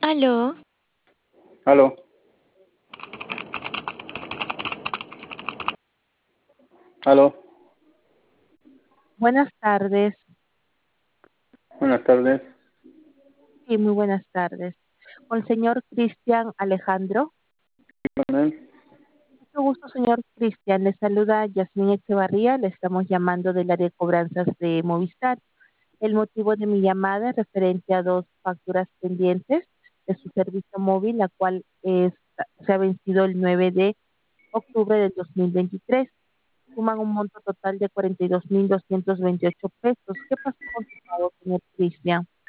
Aló, Aló, aló, buenas tardes. buenas tardes. Sí, muy buenas tardes. Con el señor Cristian Alejandro. Con él. Mucho gusto, señor Cristian. Le saluda Yasmín Echevarría. Le estamos llamando del área de cobranzas de Movistar. El motivo de mi llamada es referente a dos facturas pendientes de su servicio móvil, la cual se ha vencido el 9 de octubre del 2023. Suman un monto total de 42.228 pesos. ¿Qué pasó con su pago, señor Cristian?